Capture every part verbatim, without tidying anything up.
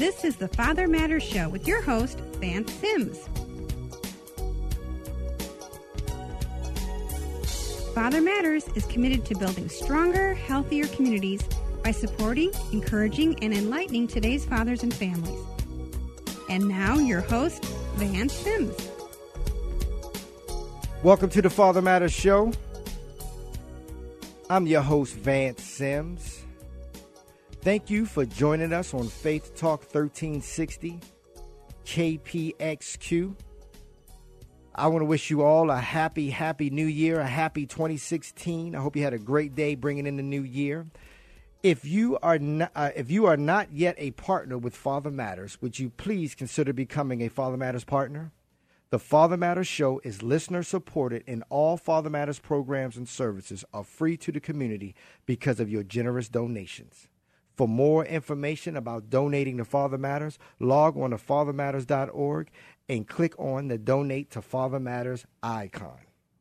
This is the Father Matters Show with your host, Vance Sims. Father Matters is committed to building stronger, healthier communities by supporting, encouraging, and enlightening today's fathers and families. And now, your host, Vance Sims. Welcome to the Father Matters Show. I'm your host, Vance Sims. Thank you for joining us on Faith Talk thirteen sixty, K P X Q. I want to wish you all a happy, happy new year, a happy twenty sixteen. I hope you had a great day bringing in the new year. If you are not, uh, if you are not yet a partner with Father Matters, would you please consider becoming a Father Matters partner? The Father Matters Show is listener supported, and all Father Matters programs and services are free to the community because of your generous donations. For more information about donating to Father Matters, log on to father matters dot org and click on the Donate to Father Matters icon.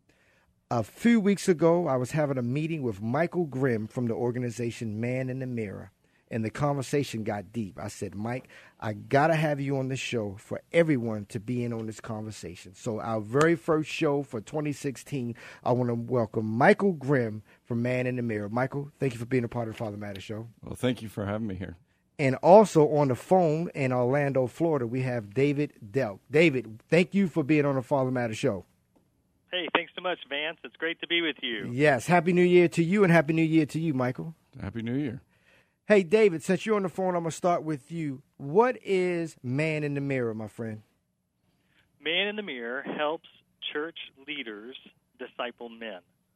A few weeks ago, I was having a meeting with Michael Grimm from the organization Man in the Mirror, and the conversation got deep. I said, Mike, I got to have you on the show for everyone to be in on this conversation. So our very first show for twenty sixteen, I want to welcome Michael Grimm from Man in the Mirror. Michael, thank you for being a part of the Father Matters Show. Well, thank you for having me here. And also on the phone in Orlando, Florida, we have David Delk. David, thank you for being on the Father Matters Show. Hey, thanks so much, Vance. It's great to be with you. Yes, Happy New Year to you, and Happy New Year to you, Michael. Happy New Year. Hey, David, since you're on the phone, I'm going to start with you. What is Man in the Mirror, my friend? Man in the Mirror helps church leaders disciple men.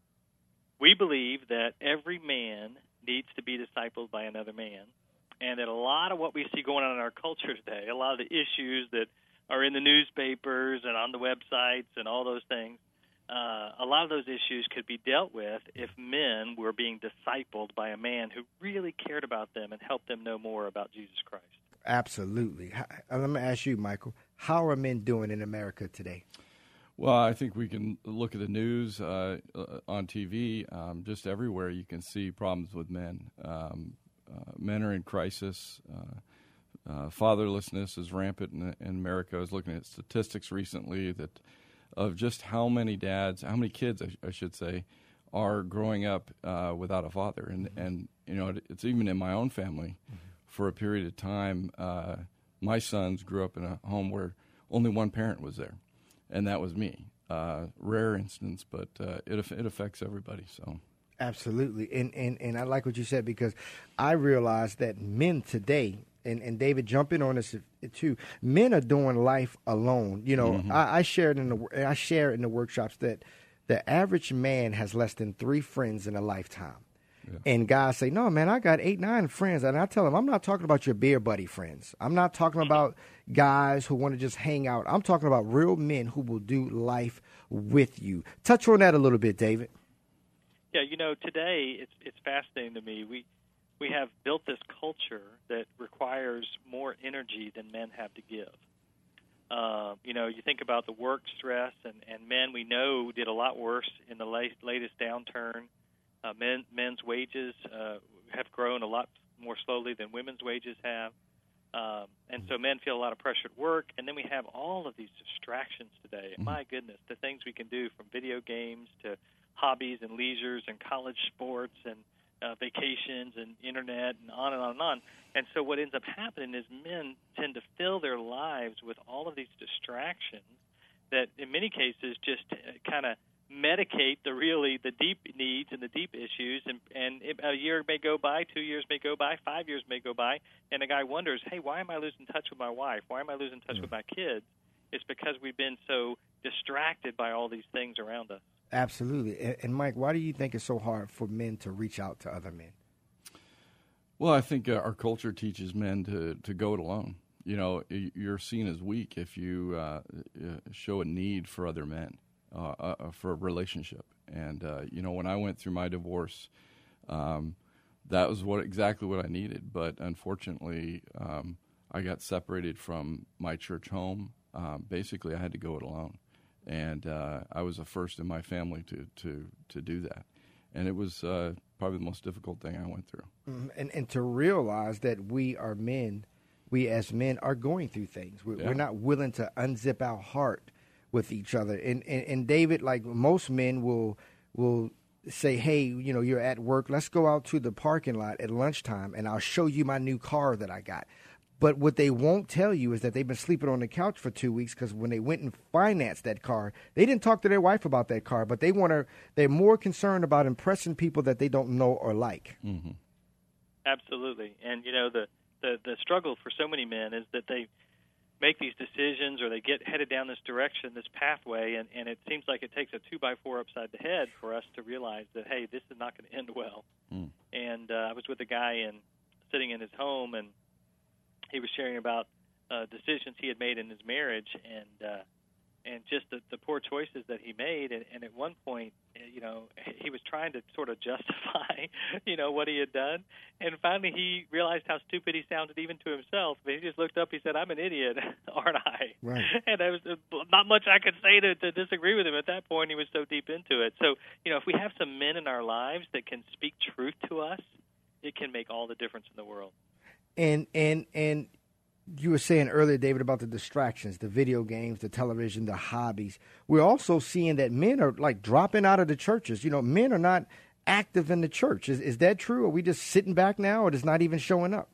We believe that every man needs to be discipled by another man, and that a lot of what we see going on in our culture today, a lot of the issues that are in the newspapers and on the websites and all those things, Uh, a lot of those issues could be dealt with if men were being discipled by a man who really cared about them and helped them know more about Jesus Christ. Absolutely. Let me ask you, Michael, how are men doing in America today? Well, I think we can look at the news uh, on T V. Um, just everywhere you can see problems with men. Um, uh, men are in crisis. Uh, uh, fatherlessness is rampant in, in America. I was looking at statistics recently that of just how many dads, how many kids, I, sh- I should say, are growing up uh, without a father. And, mm-hmm. and you know, it, it's even in my own family. Mm-hmm. For a period of time, uh, my sons grew up in a home where only one parent was there, and that was me. Uh, rare instance, but uh, it it affects everybody. So absolutely, and, and and I like what you said, because I realize that men today, and, and David, jump in on this too. Men are doing life alone. You know, mm-hmm. I, I shared in the I share in the workshops that the average man has less than three friends in a lifetime. Yeah. And guys say, no, man, I got eight, nine friends. And I tell them, I'm not talking about your beer buddy friends. I'm not talking about guys who want to just hang out. I'm talking about real men who will do life with you. Touch on that a little bit, David. Yeah, you know, today it's it's fascinating to me. We we have built this culture that requires more energy than men have to give. Uh, you know, you think about the work stress, and, and men we know did a lot worse in the late, latest downturn. Uh, men, men's wages uh, have grown a lot more slowly than women's wages have. Um, and so men feel a lot of pressure at work. And then we have all of these distractions today. Mm-hmm. My goodness, the things we can do, from video games to hobbies and leisures and college sports and uh, vacations and internet and on and on and on. And so what ends up happening is men tend to fill their lives with all of these distractions that in many cases just uh, kind of medicate the really the deep needs and the deep issues, and and it, a year may go by, two years may go by, five years may go by, and a guy wonders, hey, why am I losing touch with my wife? Why am I losing touch mm. with my kids? It's because we've been so distracted by all these things around us. Absolutely. And, and Mike, why do you think it's so hard for men to reach out to other men? Well, I think uh, our culture teaches men to, to go it alone. You know, you're seen as weak if you uh, show a need for other men. Uh, uh, for a relationship. And, uh, you know, when I went through my divorce, um, that was what exactly what I needed. But unfortunately, um, I got separated from my church home. Um, basically, I had to go it alone. And uh, I was the first in my family to, to, to do that. And it was uh, probably the most difficult thing I went through. Mm-hmm. And, and to realize that we are men we as men are going through things. We're, Yeah. we're not willing to unzip our heart with each other. And, and and David, like most men, will will say, hey, you know, you're at work. Let's go out to the parking lot at lunchtime, and I'll show you my new car that I got. But what they won't tell you is that they've been sleeping on the couch for two weeks because when they went and financed that car, they didn't talk to their wife about that car, but they want to. They're more concerned about impressing people that they don't know or like. Mm-hmm. Absolutely. And, you know, the, the, the struggle for so many men is that they make these decisions or they get headed down this direction, this pathway, and, and it seems like it takes a two-by-four upside the head for us to realize that, hey, this is not going to end well. Mm. And uh, I was with a guy in, sitting in his home, and he was sharing about uh, decisions he had made in his marriage and uh, and just the, the poor choices that he made. And, and at one point, you know, he was trying to sort of justify, you know, what he had done. And finally he realized how stupid he sounded even to himself. He just looked up, he said, I'm an idiot, aren't I? Right. And there was not much I could say to, to disagree with him at that point. He was so deep into it. So, you know, if we have some men in our lives that can speak truth to us, it can make all the difference in the world. And and and you were saying earlier, David, about the distractions, the video games, the television, the hobbies. We're also seeing that men are like dropping out of the churches. You know, men are not active in the church. Is is that true? Are we just sitting back now, or just not even showing up?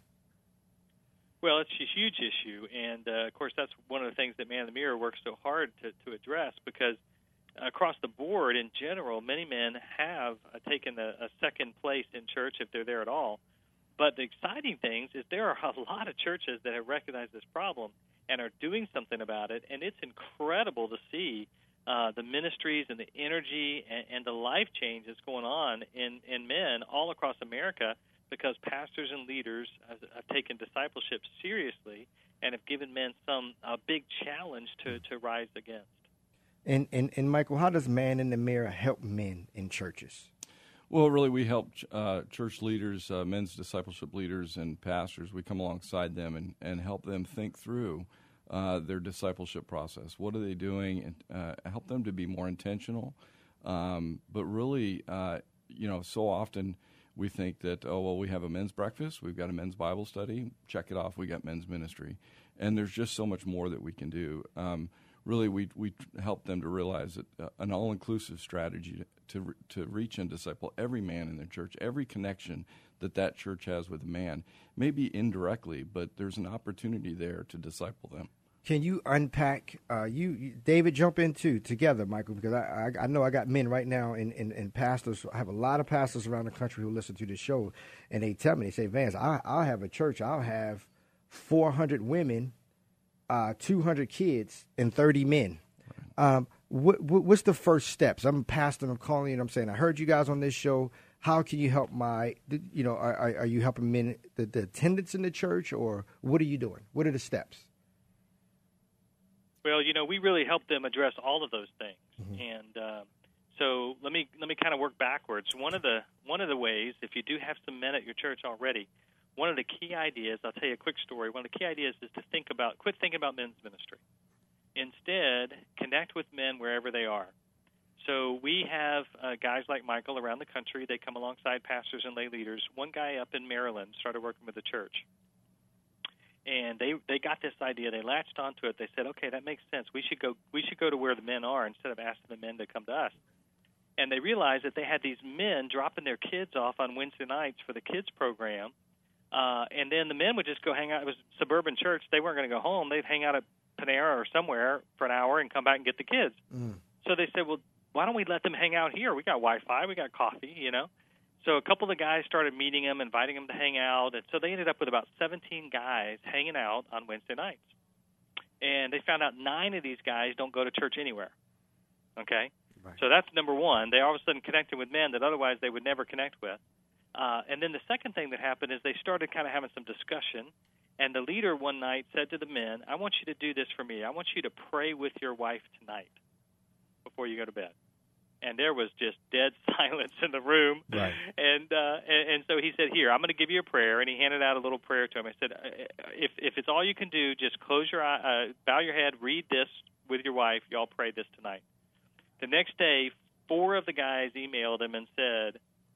Well, it's a huge issue, and uh, of course that's one of the things that Man in the Mirror works so hard to, to address, because across the board, in general, many men have uh, taken a, a second place in church if they're there at all. But the exciting thing is there are a lot of churches that have recognized this problem and are doing something about it, and it's incredible to see uh, the ministries and the energy and, and the life change that's going on in, in men all across America, because pastors and leaders have, have taken discipleship seriously and have given men some a big challenge to, to rise against. And, and and Michael, how does Man in the Mirror help men in churches? Well, really, we help uh, church leaders, uh, men's discipleship leaders, and pastors. We come alongside them and, and help them think through uh, their discipleship process. What are they doing? And uh, help them to be more intentional. Um, but really, uh, you know, so often we think that, oh, well, we have a men's breakfast, we've got a men's Bible study, check it off, we got men's ministry. And there's just so much more that we can do. Um, really, we we help them to realize that uh, an all-inclusive strategy to to, to reach and disciple every man in their church, every connection that that church has with a man, maybe indirectly, but there's an opportunity there to disciple them. Can you unpack, uh, you, you, David, jump in too, together, Michael, because I, I, I know I got men right now and, and, and pastors. I have a lot of pastors around the country who listen to this show, and they tell me, they say, Vance, I, I'll have a church, I'll have four hundred women, uh, two hundred kids, and thirty men. Um, what, what, what's the first steps? I'm a pastor, I'm calling you, and I'm saying, I heard you guys on this show. How can you help my, you know, are, are you helping men, the, the attendance in the church, or what are you doing? What are the steps? Well, you know, we really help them address all of those things, Mm-hmm. and uh, so let me let me kind of work backwards. One of the one of the ways, if you do have some men at your church already, one of the key ideas, I'll tell you a quick story. One of the key ideas is to think about, quit thinking about men's ministry. Instead, connect with men wherever they are. So we have uh, guys like Michael around the country. They come alongside pastors and lay leaders. One guy up in Maryland started working with the church. And they they got this idea. They latched onto it. They said, "Okay, that makes sense. We should go. We should go to where the men are instead of asking the men to come to us." And they realized that they had these men dropping their kids off on Wednesday nights for the kids program, uh, and then the men would just go hang out. It was a suburban church. They weren't going to go home. They'd hang out at Panera or somewhere for an hour and come back and get the kids. Mm. So they said, "Well, why don't we let them hang out here? We got Wi-Fi. We got coffee, you know." So a couple of the guys started meeting them, inviting them to hang out, and so they ended up with about seventeen guys hanging out on Wednesday nights. And they found out nine of these guys don't go to church anywhere, okay? Right. So that's number one. They all of a sudden connected with men that otherwise they would never connect with. Uh, and then the second thing that happened is they started kind of having some discussion, and the leader one night said to the men, "I want you to do this for me. I want you to pray with your wife tonight before you go to bed." And there was just dead silence in the room. Right. And, uh, and and so he said, "Here, I'm going to give you a prayer." And he handed out a little prayer to him. I said, if if it's all you can do, just close your eye, uh, bow your head, read this with your wife. Y'all pray this tonight. The next day, four of the guys emailed him and said,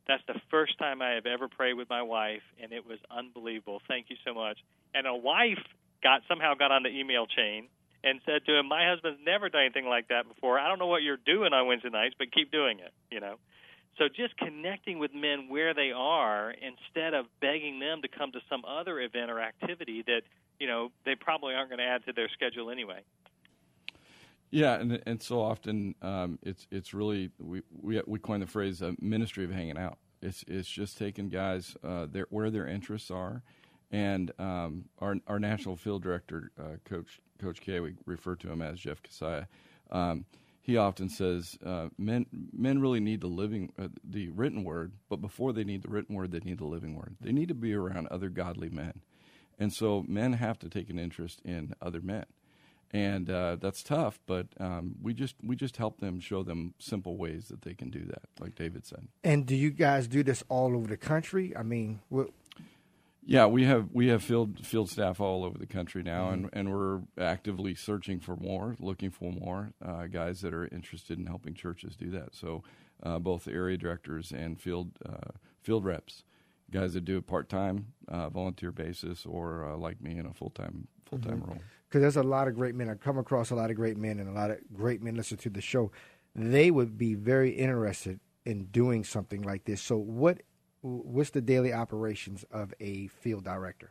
That's the first time I have ever prayed with my wife, and it was unbelievable. Thank you so much. And a wife got somehow got on the email chain and said to him, my husband's never done anything like that before. I don't know what you're doing on Wednesday nights, but keep doing it, you know. So just connecting with men where they are instead of begging them to come to some other event or activity that, you know, they probably aren't going to add to their schedule anyway. Yeah, and and so often um, it's it's really we we we coined the phrase a ministry of hanging out. It's it's just taking guys uh, their, where their interests are, and um, our our national field director, uh, Coach Coach K, we refer to him as Jeff Kasaya. Um, he often says uh, men men really need the living uh, the written word, but before they need the written word, they need the living word. They need to be around other godly men, and so men have to take an interest in other men. And uh, that's tough, but um, we just we just help them, show them simple ways that they can do that, like David said. And do you guys do this all over the country? I mean, what? Yeah, we have we have field field staff all over the country now, Mm-hmm. and, and we're actively searching for more, looking for more uh, guys that are interested in helping churches do that. So uh, both area directors and field uh, field reps, guys that do it part time, uh, volunteer basis, or uh, like me in a full time full time Mm-hmm. role. Because there's a lot of great men. I come across a lot of great men, and a lot of great men listen to the show. They would be very interested in doing something like this. So what what's the daily operations of a field director?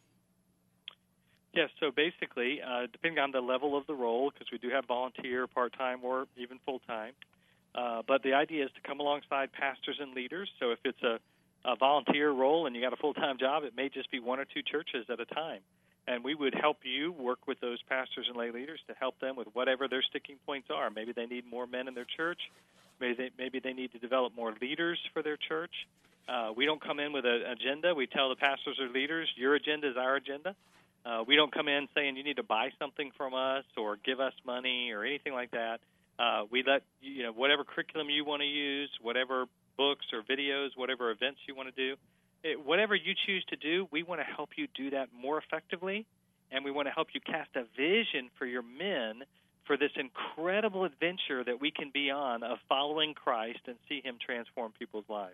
Yes, so basically, uh, depending on the level of the role, because we do have volunteer, part-time, or even full-time, uh, but the idea is to come alongside pastors and leaders. So if it's a, a volunteer role and you got a full-time job, it may just be one or two churches at a time. And we would help you work with those pastors and lay leaders to help them with whatever their sticking points are. Maybe they need more men in their church. Maybe they, maybe they need to develop more leaders for their church. Uh, we don't come in with an agenda. We tell the pastors or leaders, your agenda is our agenda. Uh, we don't come in saying you need to buy something from us or give us money or anything like that. Uh, we let, you know, whatever curriculum you want to use, whatever books or videos, whatever events you want to do, it, whatever you choose to do, we want to help you do that more effectively, and we want to help you cast a vision for your men for this incredible adventure that we can be on of following Christ and see him transform people's lives.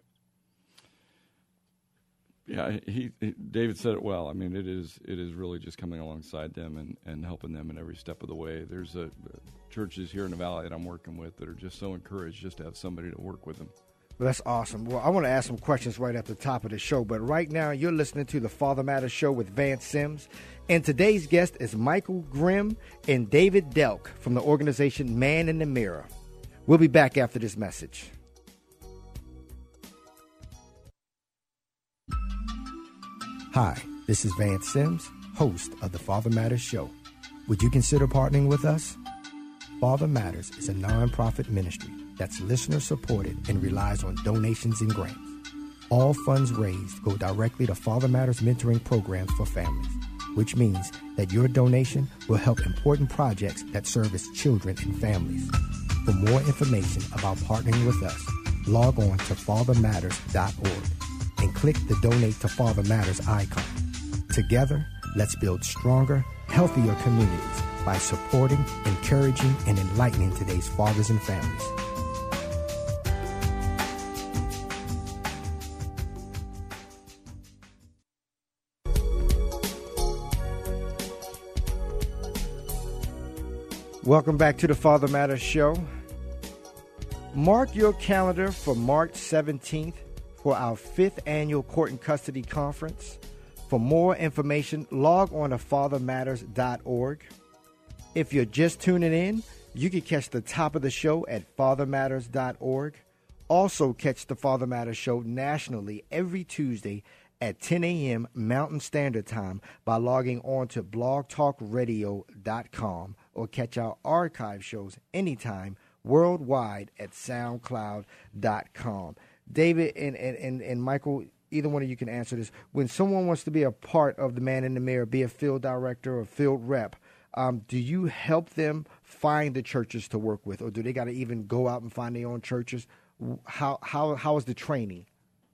Yeah, he, he David said it well. I mean, it is it is really just coming alongside them and, and helping them in every step of the way. There's a, uh, churches here in the Valley that I'm working with that are just so encouraged just to have somebody to work with them. Well, that's awesome. Well, I want to ask some questions right at the top of the show, but right now you're listening to the Father Matters Show with Vance Sims, and today's guest is Michael Grimm and David Delk from the organization Man in the Mirror. We'll be back after this message. Hi, this is Vance Sims, host of the Father Matters Show. Would you consider partnering with us? Father Matters is a nonprofit ministry that's listener-supported and relies on donations and grants. All funds raised go directly to Father Matters mentoring programs for families, which means that your donation will help important projects that service children and families. For more information about partnering with us, log on to father matters dot org and click the Donate to Father Matters icon. Together, let's build stronger, healthier communities by supporting, encouraging, and enlightening today's fathers and families. Welcome back to the Father Matters Show. Mark your calendar for March seventeenth for our fifth annual Court and Custody Conference. For more information, log on to father matters dot org. If you're just tuning in, you can catch the top of the show at father matters dot org. Also catch the Father Matters Show nationally every Tuesday at ten a.m. Mountain Standard Time by logging on to blog talk radio dot com or catch our archive shows anytime worldwide at soundcloud dot com. David and, and, and, and Michael, either one of you can answer this. When someone wants to be a part of the Man in the Mirror, be a field director or field rep, um, do you help them find the churches to work with, or do they got to even go out and find their own churches? How how how is the training?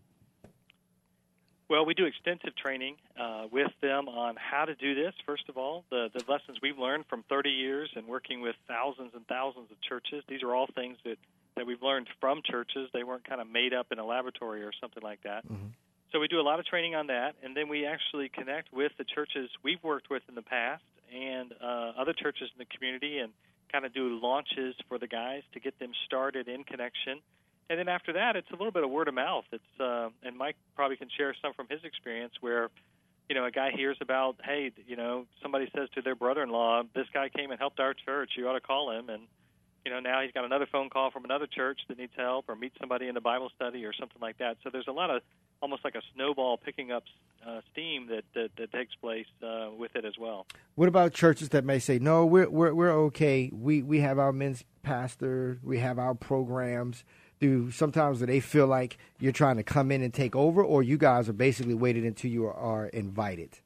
Well, we do extensive training uh, with them on how to do this, first of all. The, the lessons we've learned from thirty years and working with thousands and thousands of churches, these are all things that, that we've learned from churches. They weren't kind of made up in a laboratory or something like that. Mm-hmm. So we do a lot of training on that, and then we actually connect with the churches we've worked with in the past and uh, other churches in the community and kind of do launches for the guys to get them started in connection. And then after that, it's a little bit of word of mouth. It's uh, and Mike probably can share some from his experience where, you know, a guy hears about, hey, you know, somebody says to their brother-in-law, this guy came and helped our church. You ought to call him. And, you know, now he's got another phone call from another church that needs help or meet somebody in a Bible study or something like that. So there's a lot of almost like a snowball picking up uh, steam that, that, that takes place uh, with it as well. What about churches that may say, no, we're we're we're okay. We we have our men's pastor. We have our programs. Do sometimes do they feel like you're trying to come in and take over, or you guys are basically waiting until you are, are invited?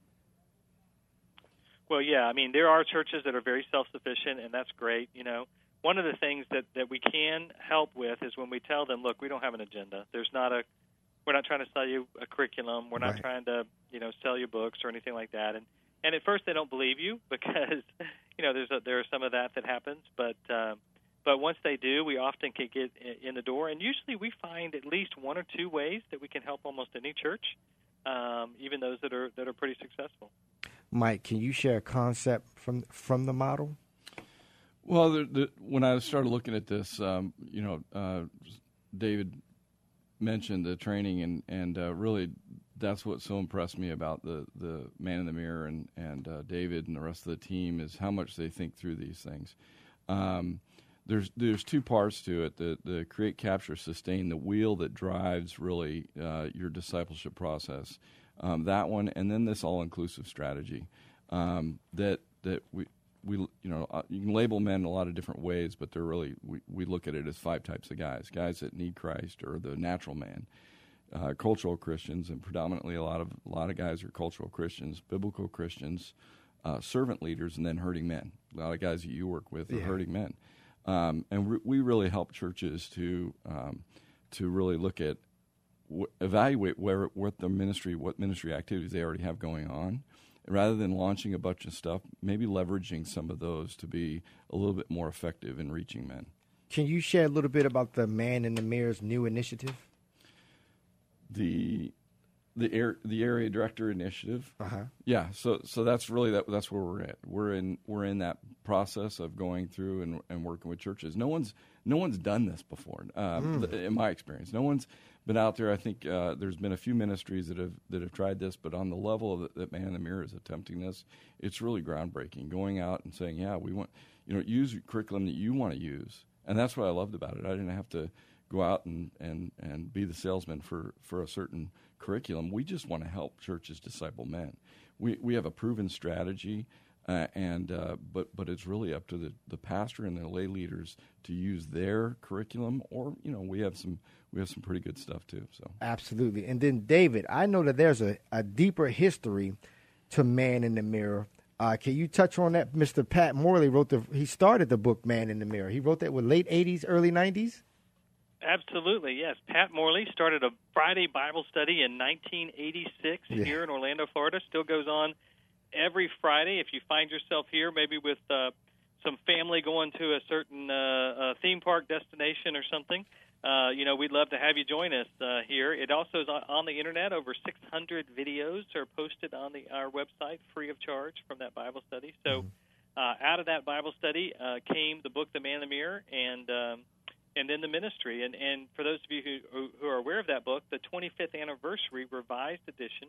Well, yeah. I mean, there are churches that are very self-sufficient, and that's great. You know, one of the things that, that we can help with is when we tell them, look, we don't have an agenda. There's not a We're not trying to sell you a curriculum. We're not right. trying to, you know, sell you books or anything like that. And and at first they don't believe you because, you know, there's a, there are some of that that happens. But uh, but once they do, we often can get in the door. And usually we find at least one or two ways that we can help almost any church, um, even those that are that are pretty successful. Mike, can you share a concept from from the model? Well, the, the, when I started looking at this, um, you know, uh, David mentioned the training, and and uh, really that's what so impressed me about the the Man in the Mirror and and uh, David and the rest of the team is how much they think through these things. Um, there's there's two parts to it: the the create, capture, sustain, the wheel that drives really uh, your discipleship process. Um, that one, and then this all-inclusive strategy um, that that we. We, you know, uh, you can label men in a lot of different ways, but they're really, we, we look at it as five types of guys. Guys that need Christ or the natural man, uh, cultural Christians, and predominantly a lot of a lot of guys are cultural Christians, biblical Christians, uh, servant leaders, and then hurting men. A lot of guys that you work with are yeah. hurting men. Um, and re- we really help churches to um, to really look at, w- evaluate where what the ministry, what ministry activities they already have going on. Rather than launching a bunch of stuff, maybe leveraging some of those to be a little bit more effective in reaching men. Can you share a little bit about the Man in the Mirror's new initiative? The the air, the area director initiative. Uh-huh. Yeah, so so that's really that that's where we're at. We're in we're in that process of going through and, and working with churches. No one's no one's done this before, um, mm. th- in my experience. No one's been out there. I think uh, there's been a few ministries that have that have tried this, but on the level of the, that Man in the Mirror is attempting this, it's really groundbreaking. Going out and saying, yeah, we want, you know, use curriculum that you want to use, and that's what I loved about it. I didn't have to go out and, and, and be the salesman for, for a certain curriculum. We just want to help churches disciple men. We we have a proven strategy, uh, and uh, but but it's really up to the, the pastor and the lay leaders to use their curriculum, or you know we have some we have some pretty good stuff too. So absolutely. And then David, I know that there's a, a deeper history to Man in the Mirror. Uh, can you touch on that? Mister Pat Morley wrote the he started the book Man in the Mirror. He wrote that with late eighties, early nineties. Absolutely, yes. Pat Morley started a Friday Bible study in nineteen eighty-six yeah. here in Orlando, Florida. Still goes on every Friday. If you find yourself here, maybe with uh, some family going to a certain uh, uh, theme park destination or something, uh, you know, we'd love to have you join us uh, here. It also is on the Internet. Over six hundred videos are posted on the, our website free of charge from that Bible study. So mm-hmm. uh, out of that Bible study uh, came the book, The Man in the Mirror, and um, and then the ministry. And, and for those of you who, who are aware of that book, the twenty-fifth anniversary revised edition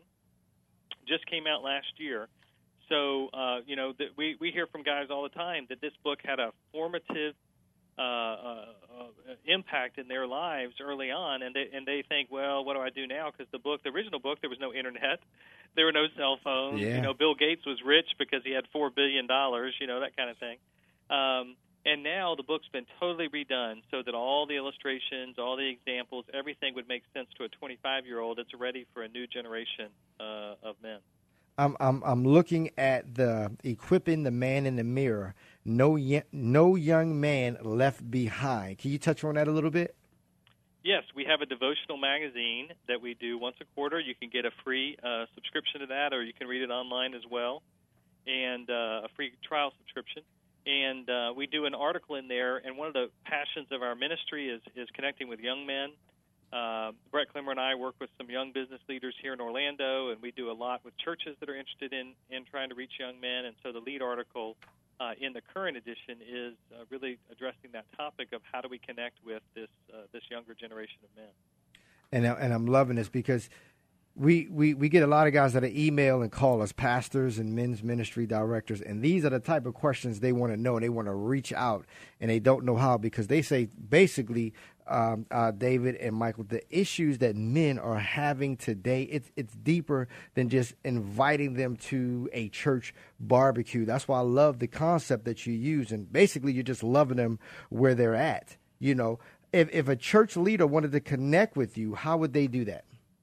just came out last year. So, uh, you know, that we, we hear from guys all the time that this book had a formative uh, uh, uh, impact in their lives early on, and they, and they think, well, what do I do now? Because the book, the original book, there was no Internet. There were no cell phones. Yeah. You know, Bill Gates was rich because he had four billion dollars, you know, that kind of thing. Um, and now the book's been totally redone so that all the illustrations, all the examples, everything would make sense to a twenty-five-year-old that's ready for a new generation uh, of men. I'm I'm I'm looking at the equipping the man in the mirror. No y- no young man left behind. Can you touch on that a little bit? Yes, we have a devotional magazine that we do once a quarter. You can get a free uh, subscription to that, or you can read it online as well, and uh, a free trial subscription. And uh, we do an article in there, and one of the passions of our ministry is, is connecting with young men. Uh, Brett Clemmer and I work with some young business leaders here in Orlando, and we do a lot with churches that are interested in, in trying to reach young men. And so the lead article uh, in the current edition is uh, really addressing that topic of how do we connect with this uh, this younger generation of men. And, and I'm loving this because We, we we get a lot of guys that email and call us pastors and men's ministry directors, and these are the type of questions they want to know. They want to reach out, and they don't know how because they say basically, um, uh, David and Michael, the issues that men are having today, it's it's deeper than just inviting them to a church barbecue. That's why I love the concept that you use, and basically you're just loving them where they're at. You know, if if a church leader wanted to connect with you, how would they do that?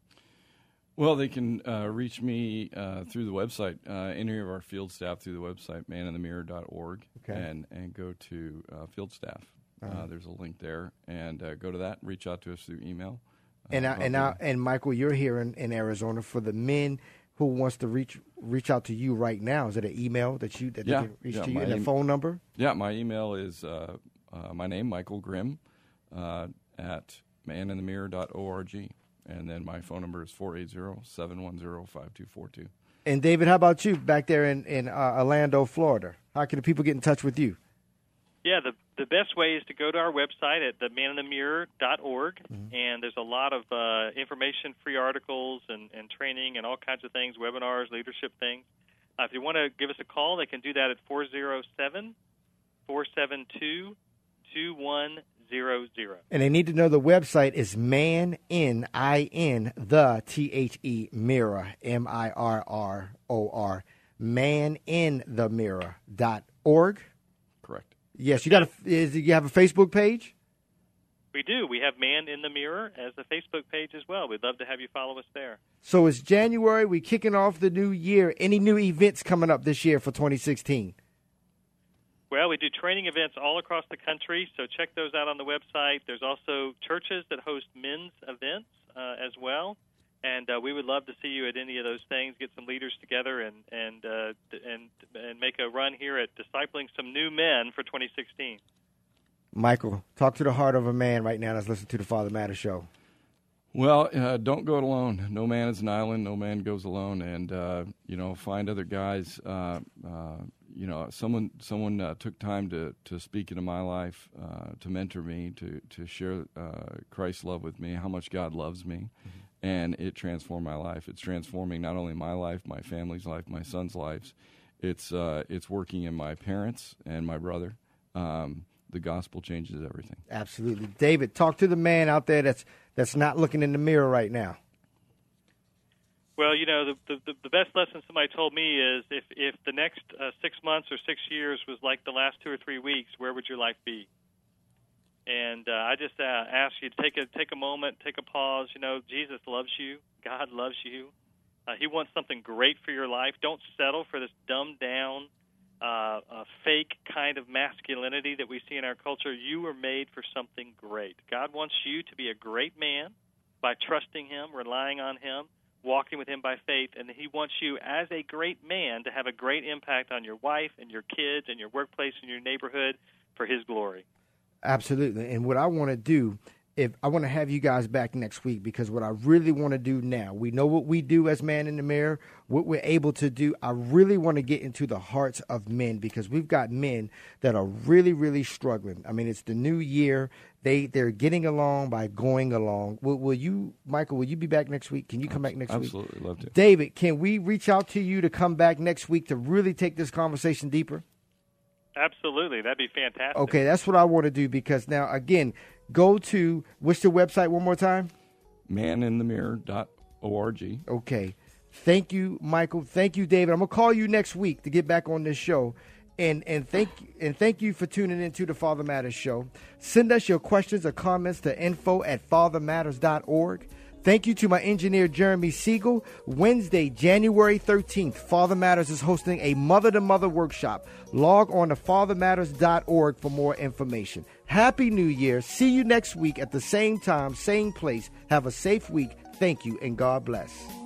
Well, they can uh, reach me uh, through the website, uh, any of our field staff through the website, man in the mirror dot org, okay. and, and go to uh, field staff. Uh-huh. Uh, there's a link there, and uh, go to that, reach out to us through email. Uh, and, I, and, now, and Michael, you're here in, in Arizona. For the men who wants to reach reach out to you right now, is it an email that you that yeah, they can reach yeah, to you, and a em- phone number? Yeah, my email is uh, uh, my name, Michael Grimm, uh, at man in the mirror dot org. And then my phone number is four eight zero, seven one zero, five two four two. And, David, how about you back there in, in uh, Orlando, Florida? How can the people get in touch with you? Yeah, the the best way is to go to our website at the man in the mirror dot org, mm-hmm. and there's a lot of uh, information, free articles, and, and training, and all kinds of things, webinars, leadership things. Uh, if you want to give us a call, they can do that at four oh seven, four seven two, two one zero zero. And they need to know the website is man, N I N, the T H E, mirror, M I R R O R, man in the mirror dot org. Correct. Yes, you got a, is, you have a Facebook page? We do. We have Man in the Mirror as a Facebook page as well. We'd love to have you follow us there. So it's January. We're kicking off the new year. Any new events coming up this year for twenty sixteen? Well, we do training events all across the country, so check those out on the website. There's also churches that host men's events uh, as well, and uh, we would love to see you at any of those things. Get some leaders together and and uh, and and make a run here at discipling some new men for twenty sixteen. Michael, talk to the heart of a man right now that's listening to the Father Matters show. Well, uh, don't go it alone. No man is an island. No man goes alone. And, uh, you know, find other guys. Uh, uh, you know, someone someone uh, took time to, to speak into my life, uh, to mentor me, to, to share uh, Christ's love with me, how much God loves me. Mm-hmm. And it transformed my life. It's transforming not only my life, my family's life, my son's lives. It's, uh, it's working in my parents and my brother. Um, the gospel changes everything. Absolutely. David, talk to the man out there that's that's not looking in the mirror right now. Well, you know, the the, the best lesson somebody told me is if, if the next uh, six months or six years was like the last two or three weeks, where would your life be? And uh, I just uh, ask you to take a take a moment, take a pause. You know, Jesus loves you. God loves you. Uh, he wants something great for your life. Don't settle for this dumbed down, Uh, a fake kind of masculinity that we see in our culture. You were made for something great. God wants you to be a great man by trusting Him, relying on Him, walking with Him by faith, and He wants you as a great man to have a great impact on your wife and your kids and your workplace and your neighborhood for His glory. Absolutely. And what I want to do, if I want to have you guys back next week, because what I really want to do now, we know what we do as Man in the Mirror, what we're able to do. I really want to get into the hearts of men, because we've got men that are really, really struggling. I mean, it's the new year. They, they're getting along by going along. Will, will you, Michael, will you be back next week? Can you come back next Absolutely. week? Absolutely. Love to. David, can we reach out to you to come back next week to really take this conversation deeper? Absolutely. That'd be fantastic. Okay, that's what I want to do, because now, again, go to, what's the website one more time? man in the mirror dot org. Okay. Thank you, Michael. Thank you, David. I'm going to call you next week to get back on this show. And and thank and thank you for tuning into the Father Matters show. Send us your questions or comments to info at father matters dot org. Thank you to my engineer, Jeremy Siegel. Wednesday, January thirteenth, Father Matters is hosting a mother-to-mother workshop. Log on to father matters dot org for more information. Happy New Year. See you next week at the same time, same place. Have a safe week. Thank you, and God bless.